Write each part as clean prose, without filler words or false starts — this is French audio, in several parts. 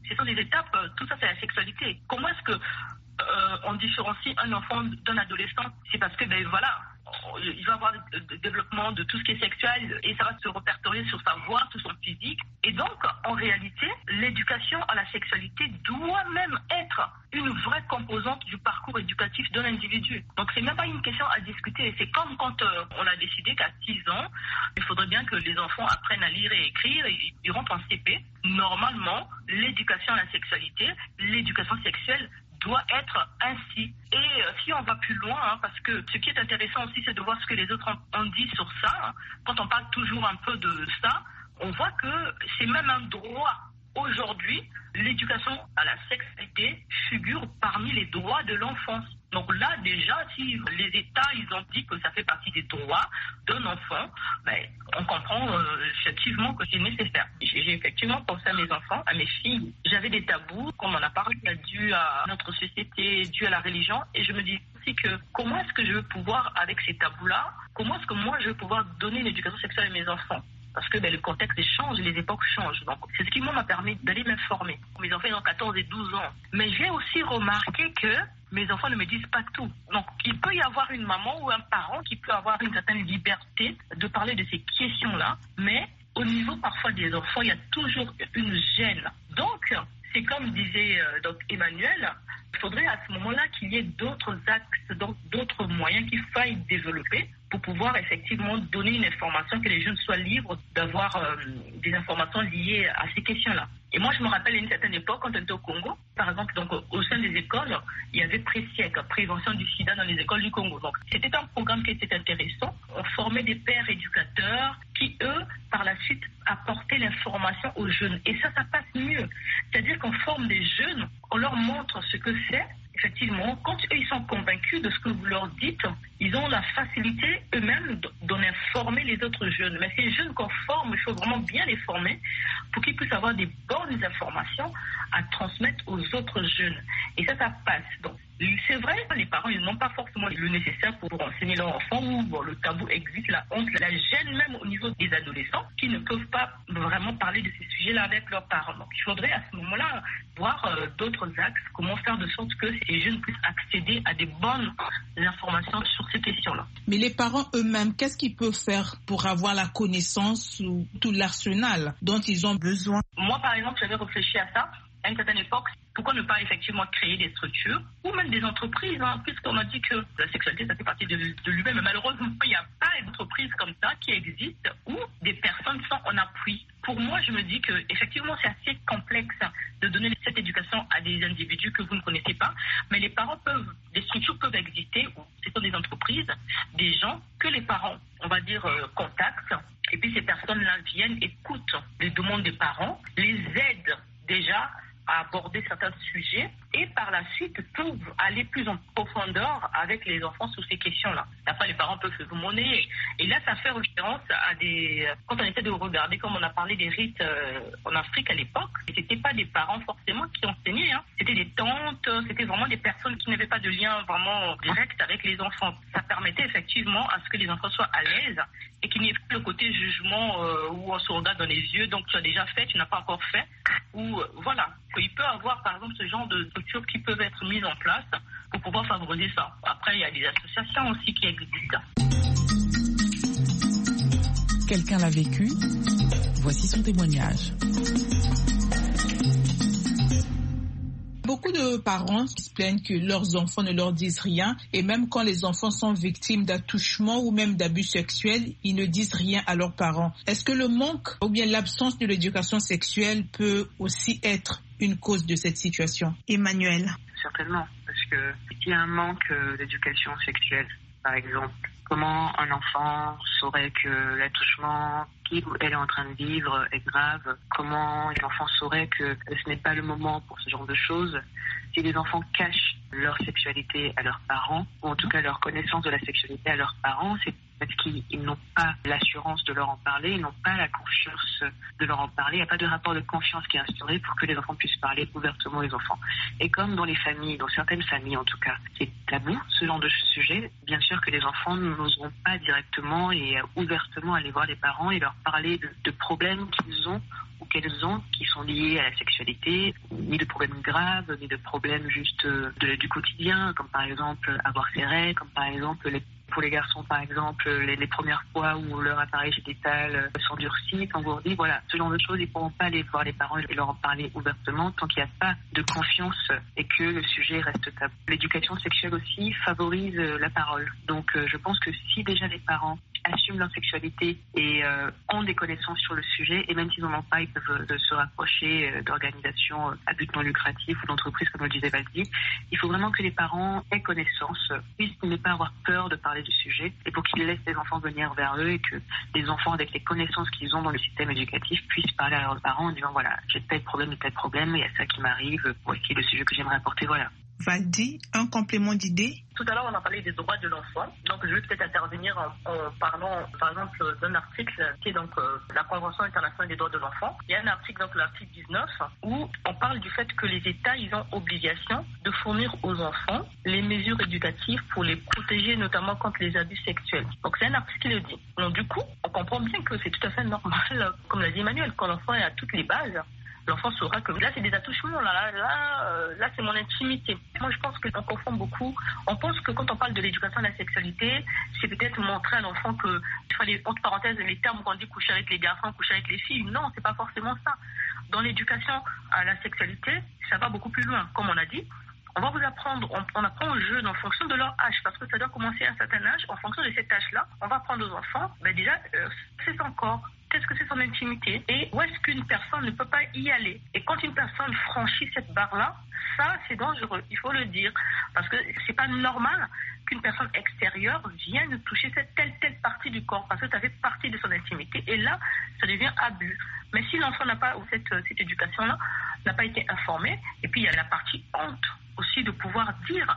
Ce sont des étapes, tout ça c'est la sexualité. Comment est-ce que on différencie un enfant d'un adolescent? C'est parce que, il va avoir le développement de tout ce qui est sexuel et ça va se répertorier sur sa voix, sur son physique. Et donc, en réalité, l'éducation à la sexualité doit même être une vraie composante du parcours éducatif d'un individu. Donc, c'est même pas une question à discuter. C'est comme quand on a décidé qu'à 6 ans, il faudrait bien que les enfants apprennent à lire et écrire et ils rentrent en CP. Normalement, l'éducation à la sexualité, l'éducation sexuelle doit être ainsi. Et si on va plus loin, parce que ce qui est intéressant aussi, c'est de voir ce que les autres ont dit sur ça. Quand on parle toujours un peu de ça, on voit que c'est même un droit. Aujourd'hui, l'éducation à la sexualité figure parmi les droits de l'enfance. Donc là, déjà, si les États, ils ont dit que ça fait partie des droits d'un enfant, on comprend effectivement que c'est nécessaire. J'ai effectivement pensé à mes enfants, à mes filles. J'avais des tabous, comme on a parlé, dû à notre société, dû à la religion. Et je me dis aussi que comment est-ce que je veux pouvoir, avec ces tabous-là, comment est-ce que moi je veux pouvoir donner une éducation sexuelle à mes enfants? Parce que le contexte change, les époques changent. Donc, c'est ce qui m'a permis d'aller m'informer. Mes enfants ont 14 et 12 ans. Mais j'ai aussi remarqué que mes enfants ne me disent pas tout. Donc, il peut y avoir une maman ou un parent qui peut avoir une certaine liberté de parler de ces questions-là. Mais au niveau parfois des enfants, il y a toujours une gêne. Donc, c'est comme disait Emmanuel, il faudrait à ce moment-là qu'il y ait d'autres axes, donc d'autres moyens qu'il faille développer pour pouvoir effectivement donner une information, que les jeunes soient libres d'avoir des informations liées à ces questions-là. Et moi, je me rappelle à une certaine époque, quand on était au Congo, par exemple, donc, au sein des écoles, il y avait PRESIEC, prévention du sida dans les écoles du Congo. Donc, c'était un programme qui était intéressant. On formait des pères éducateurs qui, eux, par la suite, apportaient l'information aux jeunes. Et ça passe mieux. C'est-à-dire qu'on forme des jeunes, on leur montre ce que c'est. Effectivement, quand eux, ils sont convaincus de ce que vous leur dites, ils ont la facilité eux-mêmes d'en informer les autres jeunes. Mais ces jeunes qu'on forme, il faut vraiment bien les former pour qu'ils puissent avoir des bonnes informations à transmettre aux autres jeunes. Et ça passe. Donc, c'est vrai, les parents, ils n'ont pas forcément le nécessaire pour enseigner leurs enfants, ou le tabou existe, la honte, la gêne même au niveau des adolescents qui ne peuvent pas vraiment parler de ces sujets-là avec leurs parents. Donc, il faudrait à ce moment-là voir d'autres axes, comment faire de sorte que ces jeunes puissent accéder à des bonnes informations sur ces questions-là. Mais les parents eux-mêmes, qu'est-ce qu'ils peuvent faire pour avoir la connaissance ou tout l'arsenal dont ils ont besoin? Moi, par exemple, j'avais réfléchi à ça. À une certaine époque, pourquoi ne pas effectivement créer des structures ou même des entreprises, puisqu'on a dit que la sexualité, ça fait partie de lui-même. Mais malheureusement, il n'y a pas d'entreprise comme ça qui existe où des personnes sont en appui. Pour moi, je me dis que effectivement, c'est assez complexe de donner cette éducation à des individus que vous ne connaissez pas. Mais les parents des structures peuvent exister, où ce sont des entreprises, des gens que les parents, on va dire, contactent. Et puis ces personnes-là viennent, écoutent les demandes des parents, les aident déjà à aborder certains sujets et par la suite peuvent aller plus en profondeur avec les enfants sur ces questions-là. Après, les parents peuvent se demander. Et là, ça fait référence à quand on essaie de regarder, comme on a parlé des rites en Afrique à l'époque, c'était pas des parents forcément qui enseignaient, C'était des tantes, c'était vraiment des personnes qui n'avaient pas de lien vraiment direct avec les enfants. Ça permettait effectivement à ce que les enfants soient à l'aise et qu'il n'y ait plus le côté jugement où on se regarde dans les yeux, donc tu as déjà fait, tu n'as pas encore fait, ou voilà. Il peut y avoir par exemple ce genre de structures qui peuvent être mises en place pour pouvoir favoriser ça. Après, il y a des associations aussi qui existent. Quelqu'un l'a vécu. Voici son témoignage. Beaucoup de parents se plaignent que leurs enfants ne leur disent rien et même quand les enfants sont victimes d'attouchements ou même d'abus sexuels, ils ne disent rien à leurs parents. Est-ce que le manque ou bien l'absence de l'éducation sexuelle peut aussi être une cause de cette situation? Emmanuel. Certainement, parce que s'il y a un manque d'éducation sexuelle, par exemple, comment un enfant saurait que l'attouchement qu'il ou elle est en train de vivre est grave? Comment l'enfant saurait que ce n'est pas le moment pour ce genre de choses? Si les enfants cachent leur sexualité à leurs parents, ou en tout cas leur connaissance de la sexualité à leurs parents, c'est parce qu'ils n'ont pas l'assurance de leur en parler, ils n'ont pas la confiance de leur en parler. Il n'y a pas de rapport de confiance qui est instauré pour que les enfants puissent parler ouvertement aux enfants. Et comme dans les familles, dans certaines familles en tout cas, c'est tabou ce genre de sujet, bien sûr que les enfants n'oseront pas directement et ouvertement aller voir les parents et leur parler de problèmes qu'ils ont ou qu'elles ont qui sont liées à la sexualité, ni de problèmes graves, ni de problèmes juste du quotidien, comme par exemple avoir ses règles, comme par exemple pour les garçons, par exemple, les premières fois où leur appareil génital s'endurcit, s'engourdit, voilà, ce genre de choses, ils ne pourront pas aller voir les parents et leur en parler ouvertement tant qu'il n'y a pas de confiance et que le sujet reste tabou. L'éducation sexuelle aussi favorise la parole. Donc, je pense que si déjà les parents assument leur sexualité et ont des connaissances sur le sujet, et même s'ils n'en ont pas, ils peuvent se rapprocher d'organisations à but non lucratif ou d'entreprises, comme le disait Valdi. Il faut vraiment que les parents aient connaissance, puissent ne pas avoir peur de parler du sujet, et pour qu'ils laissent les enfants venir vers eux et que les enfants, avec les connaissances qu'ils ont dans le système éducatif, puissent parler à leurs parents en disant voilà, j'ai tel problème, il y a ça qui m'arrive, voici le sujet que j'aimerais apporter, voilà. Valdi, un complément d'idée? Tout à l'heure, on a parlé des droits de l'enfant. Donc, je vais peut-être intervenir en parlant, par exemple, d'un article qui est donc la Convention internationale des droits de l'enfant. Il y a un article, donc l'article 19, où on parle du fait que les États, ils ont obligation de fournir aux enfants les mesures éducatives pour les protéger, notamment contre les abus sexuels. Donc, c'est un article qui le dit. Donc, du coup, on comprend bien que c'est tout à fait normal, comme l'a dit Emmanuel, quand l'enfant est à toutes les bases. L'enfant saura que là, c'est des attouchements, là, c'est mon intimité. Moi, je pense qu'on confond beaucoup. On pense que quand on parle de l'éducation à la sexualité, c'est peut-être montrer à l'enfant que, entre parenthèses, les termes qu'on dit coucher avec les garçons, coucher avec les filles. Non, c'est pas forcément ça. Dans l'éducation à la sexualité, ça va beaucoup plus loin. Comme on a dit, on va vous apprendre, on apprend aux jeunes en fonction de leur âge, parce que ça doit commencer à un certain âge. En fonction de cet âge-là, on va apprendre aux enfants, déjà, c'est son corps. Qu'est-ce que c'est son intimité et où est-ce qu'une personne ne peut pas y aller. Et quand une personne franchit cette barre-là, ça, c'est dangereux, il faut le dire. Parce que c'est pas normal qu'une personne extérieure vienne toucher cette telle partie du corps, parce que ça fait partie de son intimité. Et là, ça devient abus. Mais si l'enfant n'a pas, ou cette éducation-là, n'a pas été informé, et puis il y a la partie honte aussi de pouvoir dire.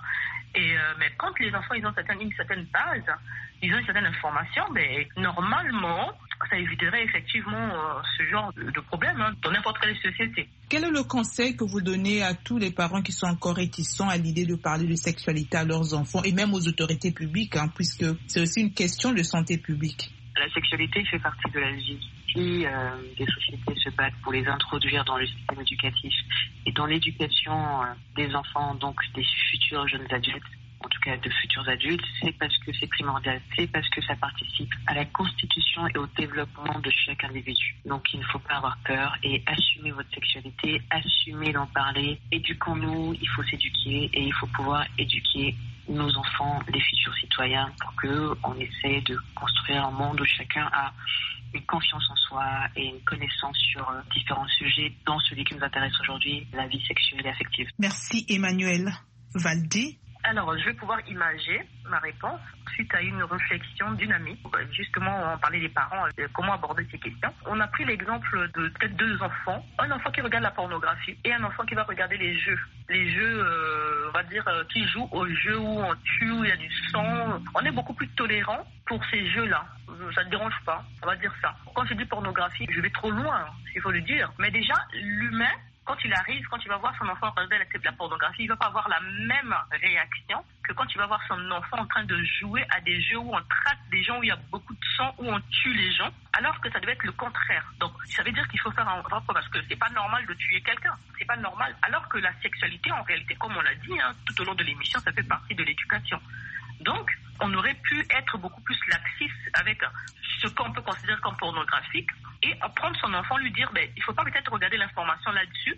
Mais quand les enfants ils ont une certaine base, ils ont une certaine information, normalement, ça éviterait effectivement ce genre de problème dans n'importe quelle société. Quel est le conseil que vous donnez à tous les parents qui sont encore réticents à l'idée de parler de sexualité à leurs enfants et même aux autorités publiques, puisque c'est aussi une question de santé publique? La sexualité fait partie de la vie. Si des sociétés se battent pour les introduire dans le système éducatif et dans l'éducation des enfants, donc des futurs jeunes adultes, en tout cas de futurs adultes, c'est parce que c'est primordial, c'est parce que ça participe à la constitution et au développement de chaque individu. Donc il ne faut pas avoir peur et assumer votre sexualité, assumer d'en parler. Éduquons-nous, il faut s'éduquer et il faut pouvoir éduquer nos enfants, les futurs citoyens, pour qu'on essaie de construire un monde où chacun a une confiance en soi et une connaissance sur différents sujets, dont celui qui nous intéresse aujourd'hui, la vie sexuelle et affective. Merci Emmanuel. Valdi? Alors, je vais pouvoir imager ma réponse suite à une réflexion d'une amie. Justement, on parlait des parents, comment aborder ces questions. On a pris l'exemple de peut-être deux enfants. Un enfant qui regarde la pornographie et un enfant qui va regarder les jeux. Les jeux, on va dire, qui jouent aux jeux où on tue, où il y a du sang. On est beaucoup plus tolérant pour ces jeux-là. Ça ne dérange pas, on va dire ça. Quand je dis pornographie, je vais trop loin, il faut le dire. Mais déjà, l'humain, quand il arrive, quand il va voir son enfant regarder la pornographie, il ne va pas avoir la même réaction que quand il va voir son enfant en train de jouer à des jeux où on traite des gens, où il y a beaucoup de sang, où on tue les gens, alors que ça devait être le contraire. Donc, ça veut dire qu'il faut faire un rapport, parce que c'est pas normal de tuer quelqu'un. C'est pas normal. Alors que la sexualité, en réalité, comme on l'a dit, tout au long de l'émission, ça fait partie de l'éducation. Donc, on aurait pu être beaucoup plus laxiste avec ce qu'on peut considérer comme pornographique et prendre son enfant, lui dire, il ne faut pas peut-être regarder l'information là-dessus.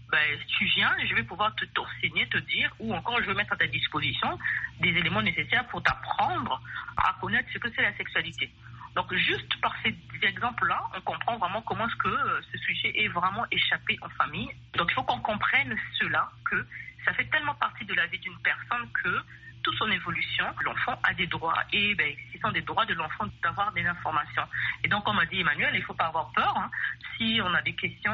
Tu viens, je vais pouvoir t'enseigner, te dire, ou encore je vais mettre à ta disposition des éléments nécessaires pour t'apprendre à connaître ce que c'est la sexualité. Donc, juste par ces exemples-là, on comprend vraiment comment est-ce que ce sujet est vraiment échappé en famille. Donc, il faut qu'on comprenne cela, que ça fait tellement partie de la vie d'une personne que toute son évolution, l'enfant a des droits et ce sont des droits de l'enfant d'avoir des informations. Et donc, comme a dit Emmanuel, il ne faut pas avoir peur. Si on a des questions,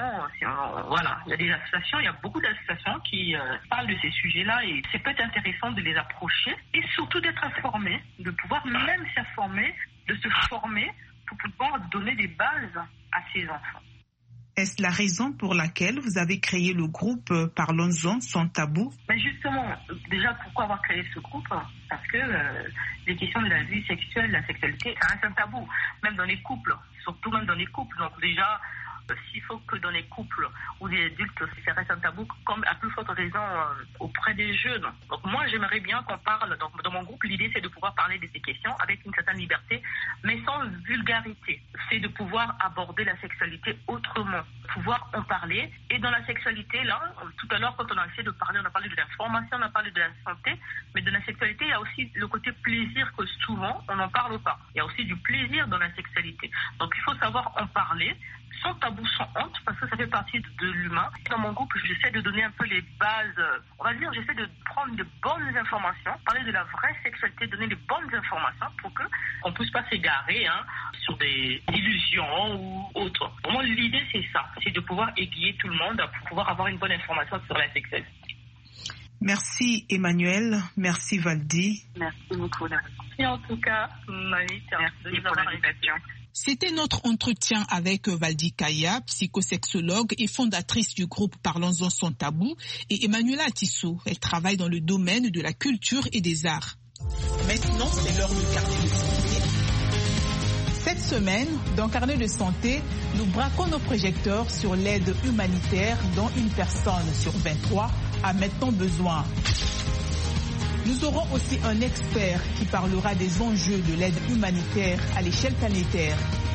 voilà, il y a des associations, il y a beaucoup d'associations qui parlent de ces sujets-là et c'est peut-être intéressant de les approcher et surtout d'être informé, de pouvoir même s'informer, de se former pour pouvoir donner des bases à ces enfants. Est-ce la raison pour laquelle vous avez créé le groupe Parlons-en sans tabou? Justement, déjà, pourquoi avoir créé ce groupe? Parce que les questions de la vie sexuelle, la sexualité, ça reste un tabou, même dans les couples, surtout même dans les couples. Donc déjà, s'il faut que dans les couples ou les adultes, ça reste un tabou, comme à plus forte raison auprès des jeunes. Donc moi, j'aimerais bien qu'on parle, dans mon groupe, l'idée c'est de pouvoir parler de ces questions avec une certaine liberté, mais sans vulgarité. C'est de pouvoir aborder la sexualité autrement, pouvoir en parler. Et dans la sexualité, là, tout à l'heure, quand on a essayé de parler, on a parlé de l'information, on a parlé de la santé, mais de la sexualité, il y a aussi le côté plaisir que souvent, on n'en parle pas. Il y a aussi du plaisir dans la sexualité. Donc il faut savoir en parler, sans tabou, sans honte, parce que ça fait partie de l'humain. Dans mon groupe, j'essaie de donner un peu les bases, on va dire, j'essaie de prendre de bonnes informations, parler de la vraie sexualité, donner les bonnes informations pour qu'on ne puisse pas s'égarer sur des illusions ou autres. Pour moi, l'idée, c'est ça, c'est de pouvoir aiguiller tout le monde pour pouvoir avoir une bonne information sur la sexualité. Merci Emmanuel, merci Valdi. Merci beaucoup. Merci en tout cas, Marie, merci pour l'invitation. C'était notre entretien avec Valdi Kaya, psychosexologue et fondatrice du groupe Parlons-en sans tabou, et Emmanuela Atisso. Elle travaille dans le domaine de la culture et des arts. Maintenant, c'est l'heure du carnet de santé. Cette semaine, dans Carnet de santé, nous braquons nos projecteurs sur l'aide humanitaire dont une personne sur 23 a maintenant besoin. Nous aurons aussi un expert qui parlera des enjeux de l'aide humanitaire à l'échelle planétaire.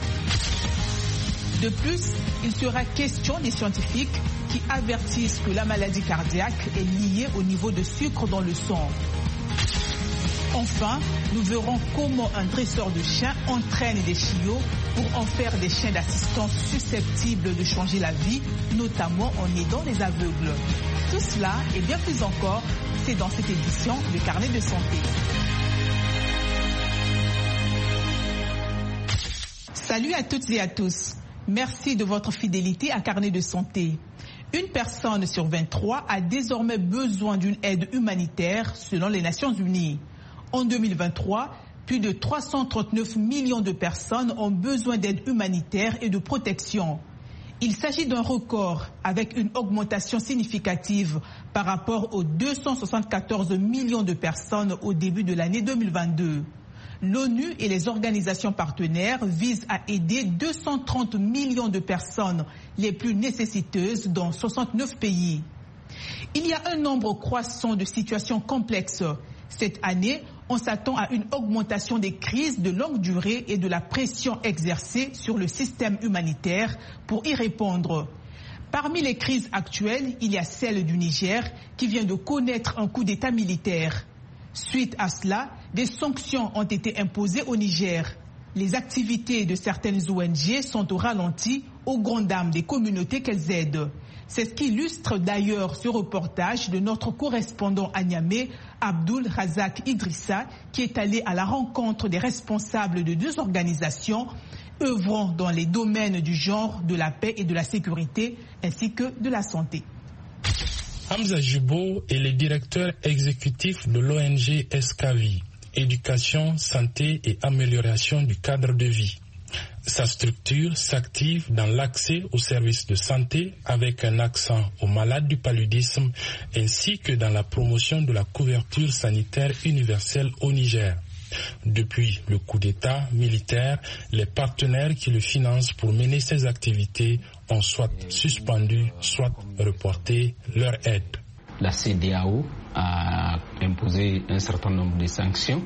De plus, il sera question des scientifiques qui avertissent que la maladie cardiaque est liée au niveau de sucre dans le sang. Enfin, nous verrons comment un dresseur de chiens entraîne des chiots pour en faire des chiens d'assistance susceptibles de changer la vie, notamment en aidant les aveugles. Tout cela et bien plus encore, c'est dans cette édition du Carnet de santé. Salut à toutes et à tous. Merci de votre fidélité à Carnet de santé. Une personne sur 23 a désormais besoin d'une aide humanitaire selon les Nations Unies. En 2023, plus de 339 millions de personnes ont besoin d'aide humanitaire et de protection. Il s'agit d'un record avec une augmentation significative par rapport aux 274 millions de personnes au début de l'année 2022. L'ONU et les organisations partenaires visent à aider 230 millions de personnes les plus nécessiteuses dans 69 pays. Il y a un nombre croissant de situations complexes. Cette année, on s'attend à une augmentation des crises de longue durée et de la pression exercée sur le système humanitaire pour y répondre. Parmi les crises actuelles, il y a celle du Niger qui vient de connaître un coup d'État militaire. Suite à cela, des sanctions ont été imposées au Niger. Les activités de certaines ONG sont au ralenti aux grandes dames des communautés qu'elles aident. C'est ce qu'illustre d'ailleurs ce reportage de notre correspondant à Niamey, Abdul Razak Idrissa, qui est allé à la rencontre des responsables de deux organisations œuvrant dans les domaines du genre, de la paix et de la sécurité, ainsi que de la santé. Hamza Jubo est le directeur exécutif de l'ONG Escavi, Éducation, Santé et Amélioration du cadre de vie. Sa structure s'active dans l'accès aux services de santé avec un accent aux malades du paludisme ainsi que dans la promotion de la couverture sanitaire universelle au Niger. Depuis le coup d'État militaire, les partenaires qui le financent pour mener ces activités ont soit suspendu, soit reporté leur aide. La CEDEAO a imposé un certain nombre de sanctions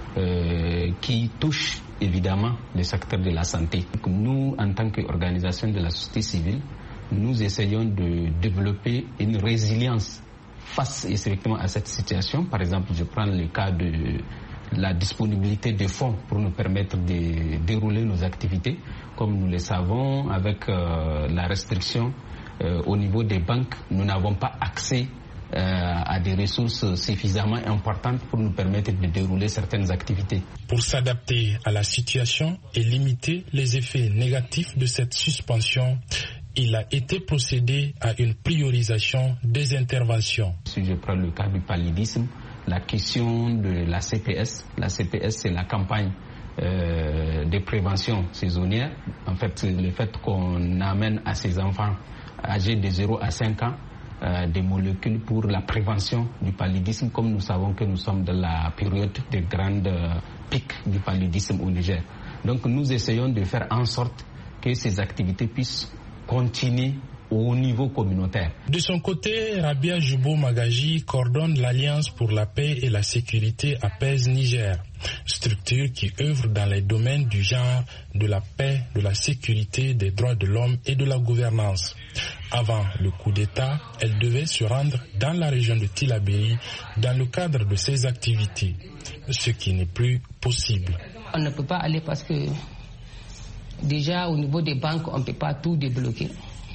qui touchent évidemment le secteur de la santé. Nous, en tant qu'organisation de la société civile, nous essayons de développer une résilience face effectivement à cette situation. Par exemple, je prends le cas de la disponibilité de fonds pour nous permettre de dérouler nos activités. Comme nous le savons, avec la restriction au niveau des banques, nous n'avons pas accès à des ressources suffisamment importantes pour nous permettre de dérouler certaines activités. Pour s'adapter à la situation et limiter les effets négatifs de cette suspension, il a été procédé à une priorisation des interventions. Si je prends le cas du paludisme, la question de la CPS c'est la campagne de prévention saisonnière. En fait, le fait qu'on amène à ces enfants âgés de 0 à 5 ans des molécules pour la prévention du paludisme, comme nous savons que nous sommes dans la période de grande pic du paludisme au Niger. Donc nous essayons de faire en sorte que ces activités puissent continuer au niveau communautaire. De son côté, Rabia Jubo Magaji coordonne l'Alliance pour la paix et la sécurité APES Niger, structure qui œuvre dans les domaines du genre, de la paix, de la sécurité, des droits de l'homme et de la gouvernance. Avant le coup d'État, elle devait se rendre dans la région de Tillabéri dans le cadre de ses activités, ce qui n'est plus possible. On ne peut pas aller parce que déjà au niveau des banques, on ne peut pas tout débloquer.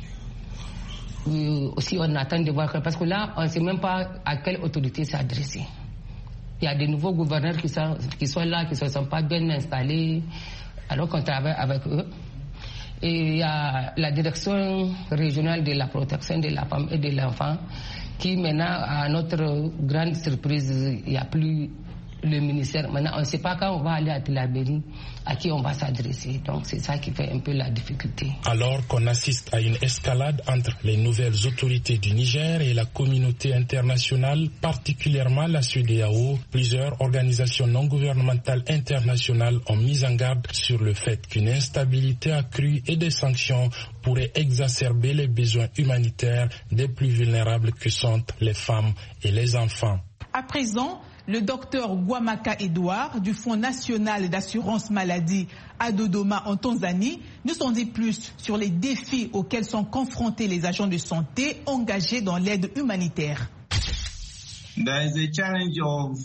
Aussi on attend de voir, parce que là on ne sait même pas à quelle autorité s'adresser. Il y a des nouveaux gouverneurs qui sont là, qui ne sont pas bien installés, alors qu'on travaille avec eux. Et il y a la direction régionale de la protection de la femme et de l'enfant qui maintenant, à notre grande surprise, il n'y a plus le ministère. Maintenant, on ne sait pas quand on va aller à Tillabéri, à qui on va s'adresser. Donc c'est ça qui fait un peu la difficulté. Alors qu'on assiste à une escalade entre les nouvelles autorités du Niger et la communauté internationale, particulièrement la CEDEAO, plusieurs organisations non gouvernementales internationales ont mis en garde sur le fait qu'une instabilité accrue et des sanctions pourraient exacerber les besoins humanitaires des plus vulnérables que sont les femmes et les enfants. À présent, le docteur Guamaka Edouard du Fonds national d'assurance maladie à Dodoma en Tanzanie nous en dit plus sur les défis auxquels sont confrontés les agents de santé engagés dans l'aide humanitaire. There is a challenge of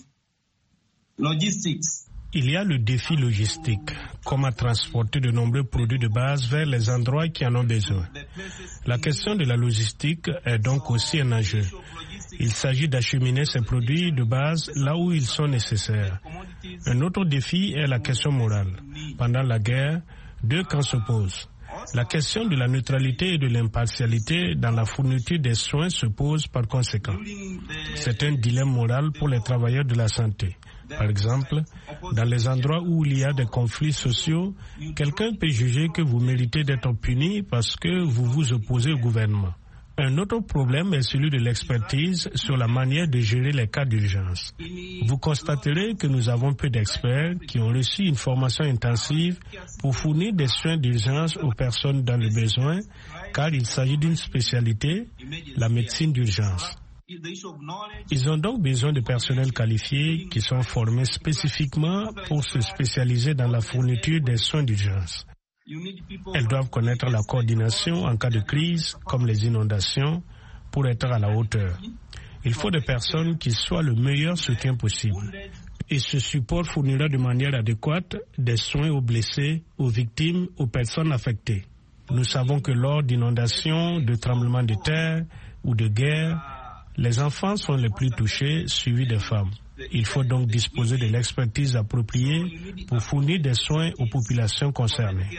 logistics. Il y a le défi logistique, comment transporter de nombreux produits de base vers les endroits qui en ont besoin. La question de la logistique est donc aussi un enjeu. Il s'agit d'acheminer ces produits de base là où ils sont nécessaires. Un autre défi est la question morale. Pendant la guerre, deux camps s'opposent. La question de la neutralité et de l'impartialité dans la fourniture des soins se pose par conséquent. C'est un dilemme moral pour les travailleurs de la santé. Par exemple, dans les endroits où il y a des conflits sociaux, quelqu'un peut juger que vous méritez d'être puni parce que vous vous opposez au gouvernement. Un autre problème est celui de l'expertise sur la manière de gérer les cas d'urgence. Vous constaterez que nous avons peu d'experts qui ont reçu une formation intensive pour fournir des soins d'urgence aux personnes dans le besoin, car il s'agit d'une spécialité, la médecine d'urgence. Ils ont donc besoin de personnel qualifié qui sont formés spécifiquement pour se spécialiser dans la fourniture des soins d'urgence. Elles doivent connaître la coordination en cas de crise, comme les inondations, pour être à la hauteur. Il faut des personnes qui soient le meilleur soutien possible. Et ce support fournira de manière adéquate des soins aux blessés, aux victimes, aux personnes affectées. Nous savons que lors d'inondations, de tremblements de terre ou de guerre, les enfants sont les plus touchés, suivis des femmes. Il faut donc disposer de l'expertise appropriée pour fournir des soins aux populations concernées.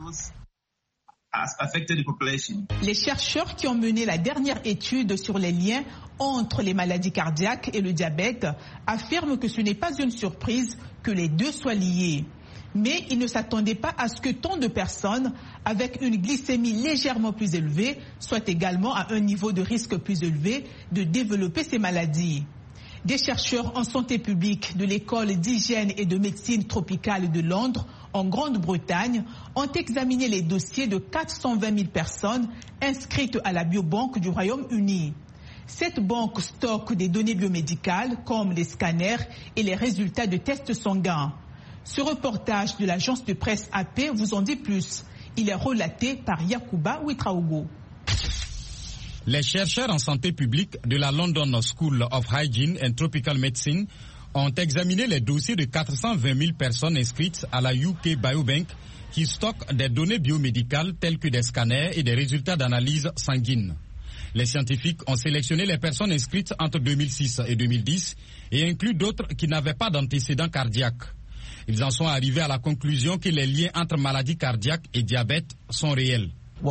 Les chercheurs qui ont mené la dernière étude sur les liens entre les maladies cardiaques et le diabète affirment que ce n'est pas une surprise que les deux soient liés. Mais ils ne s'attendaient pas à ce que tant de personnes avec une glycémie légèrement plus élevée soient également à un niveau de risque plus élevé de développer ces maladies. Des chercheurs en santé publique de l'école d'hygiène et de médecine tropicale de Londres, en Grande-Bretagne, ont examiné les dossiers de 420 000 personnes inscrites à la biobanque du Royaume-Uni. Cette banque stocke des données biomédicales comme les scanners et les résultats de tests sanguins. Ce reportage de l'agence de presse AP vous en dit plus. Il est relaté par Yacouba Ouitraogo. Les chercheurs en santé publique de la London School of Hygiene and Tropical Medicine ont examiné les dossiers de 420 000 personnes inscrites à la UK Biobank qui stocke des données biomédicales telles que des scanners et des résultats d'analyse sanguine. Les scientifiques ont sélectionné les personnes inscrites entre 2006 et 2010 et inclus d'autres qui n'avaient pas d'antécédents cardiaques. Ils en sont arrivés à la conclusion que les liens entre maladie cardiaque et diabète sont réels.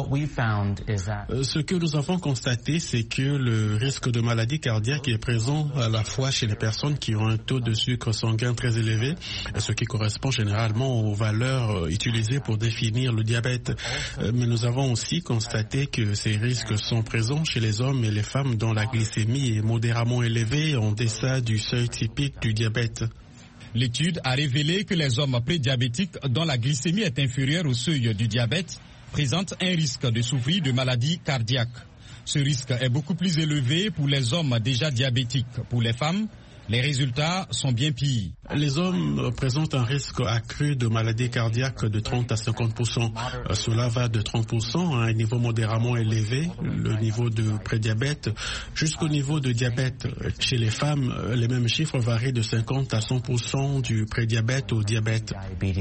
Ce que nous avons constaté, c'est que le risque de maladie cardiaque est présent à la fois chez les personnes qui ont un taux de sucre sanguin très élevé, ce qui correspond généralement aux valeurs utilisées pour définir le diabète. Mais nous avons aussi constaté que ces risques sont présents chez les hommes et les femmes dont la glycémie est modérément élevée en deçà du seuil typique du diabète. L'étude a révélé que les hommes prédiabétiques dont la glycémie est inférieure au seuil du diabète présentent un risque de souffrir de maladies cardiaques. Ce risque est beaucoup plus élevé pour les hommes déjà diabétiques. Pour les femmes, les résultats sont bien pires. Les hommes présentent un risque accru de maladies cardiaques de 30 à 50%. Cela va de 30% à un niveau modérément élevé, le niveau de prédiabète, jusqu'au niveau de diabète. Chez les femmes, les mêmes chiffres varient de 50 à 100% du prédiabète au diabète.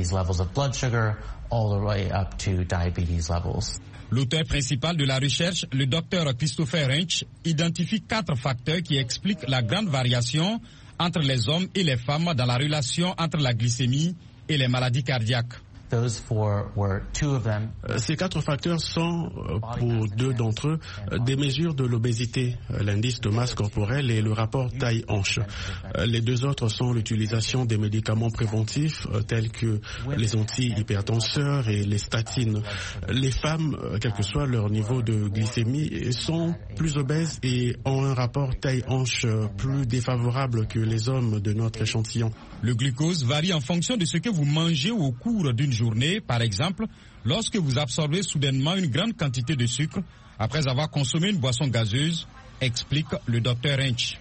L'auteur principal de la recherche, le docteur Christopher Rench, identifie 4 facteurs qui expliquent la grande variation entre les hommes et les femmes dans la relation entre la glycémie et les maladies cardiaques. Ces 4 facteurs sont, pour 2 d'entre eux, des mesures de l'obésité, l'indice de masse corporelle et le rapport taille-hanche. Les 2 autres sont l'utilisation des médicaments préventifs tels que les antihypertenseurs et les statines. Les femmes, quel que soit leur niveau de glycémie, sont plus obèses et ont un rapport taille-hanche plus défavorable que les hommes de notre échantillon. Le glucose varie en fonction de ce que vous mangez au cours d'une journée. Par exemple, lorsque vous absorbez soudainement une grande quantité de sucre après avoir consommé une boisson gazeuse, explique le docteur Rench.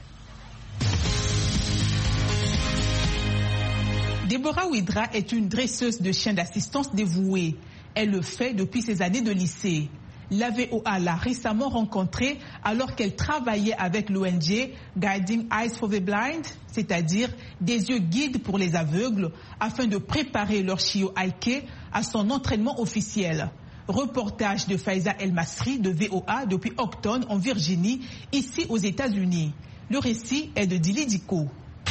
Deborah Ouidra est une dresseuse de chiens d'assistance dévouée. Elle le fait depuis ses années de lycée. La VOA l'a récemment rencontrée alors qu'elle travaillait avec l'ONG Guiding Eyes for the Blind, c'est-à-dire des yeux guides pour les aveugles, afin de préparer leur chiot Aike à son entraînement officiel. Reportage de Faiza El Masri de VOA depuis Octon en Virginie, ici aux États-Unis. Le récit est de Dili Diko.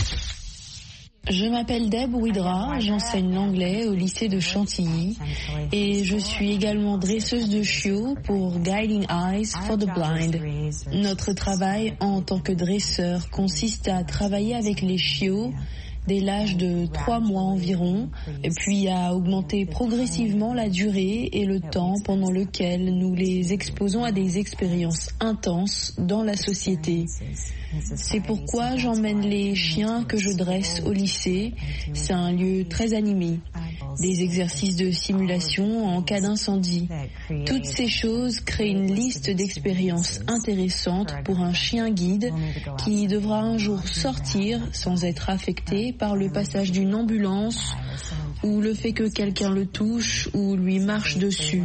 Je m'appelle Deb Ouidra, j'enseigne l'anglais au lycée de Chantilly et je suis également dresseuse de chiots pour Guiding Eyes for the Blind. Notre travail en tant que dresseur consiste à travailler avec les chiots dès l'âge de 3 mois environ, puis à augmenter progressivement la durée et le temps pendant lequel nous les exposons à des expériences intenses dans la société. C'est pourquoi j'emmène les chiens que je dresse au lycée. C'est un lieu très animé. Des exercices de simulation en cas d'incendie. Toutes ces choses créent une liste d'expériences intéressantes pour un chien guide qui devra un jour sortir sans être affecté par le passage d'une ambulance ou le fait que quelqu'un le touche ou lui marche dessus.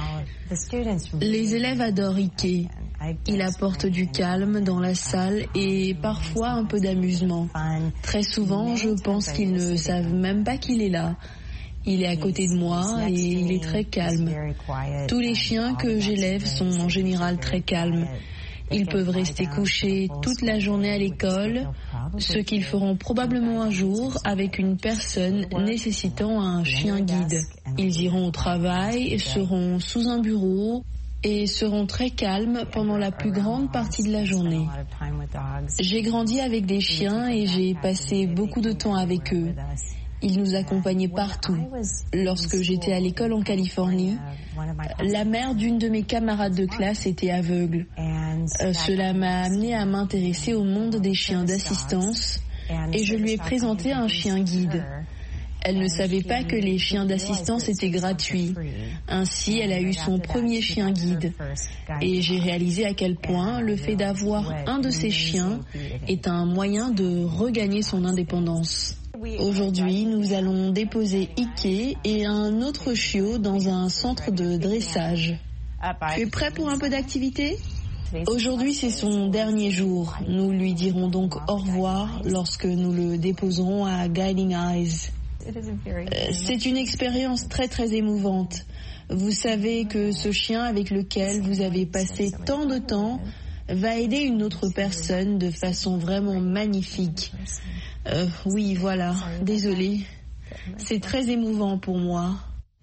Les élèves adorent Ike. Il apporte du calme dans la salle et parfois un peu d'amusement. Très souvent, je pense qu'ils ne savent même pas qu'il est là. Il est à côté de moi et il est très calme. Tous les chiens que j'élève sont en général très calmes. Ils peuvent rester couchés toute la journée à l'école, ce qu'ils feront probablement un jour avec une personne nécessitant un chien guide. Ils iront au travail, seront sous un bureau et seront très calmes pendant la plus grande partie de la journée. J'ai grandi avec des chiens et j'ai passé beaucoup de temps avec eux. Ils nous accompagnaient partout. Lorsque j'étais à l'école en Californie, la mère d'une de mes camarades de classe était aveugle. Cela m'a amené à m'intéresser au monde des chiens d'assistance et je lui ai présenté un chien guide. Elle ne savait pas que les chiens d'assistance étaient gratuits. Ainsi, elle a eu son premier chien guide. Et j'ai réalisé à quel point le fait d'avoir un de ces chiens est un moyen de regagner son indépendance. Aujourd'hui, nous allons déposer Ike et un autre chiot dans un centre de dressage. Tu es prêt pour un peu d'activité ? Aujourd'hui, c'est son dernier jour. Nous lui dirons donc au revoir lorsque nous le déposerons à Guiding Eyes. C'est une expérience très très émouvante. Vous savez que ce chien avec lequel vous avez passé tant de temps va aider une autre personne de façon vraiment magnifique. Oui, voilà, désolée. C'est très émouvant pour moi.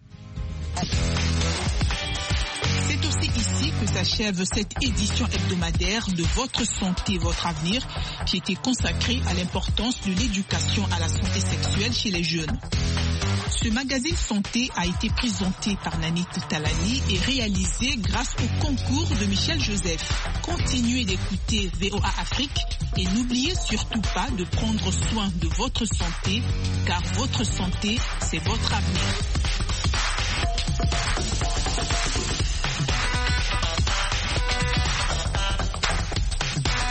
C'est aussi ici que s'achève cette édition hebdomadaire de Votre Santé, Votre Avenir, qui était consacrée à l'importance de l'éducation à la santé sexuelle chez les jeunes. Ce magazine santé a été présenté par Nanit Talani et réalisé grâce au concours de Michel Joseph. Continuez d'écouter VOA Afrique et n'oubliez surtout pas de prendre soin de votre santé, car votre santé, c'est votre avenir.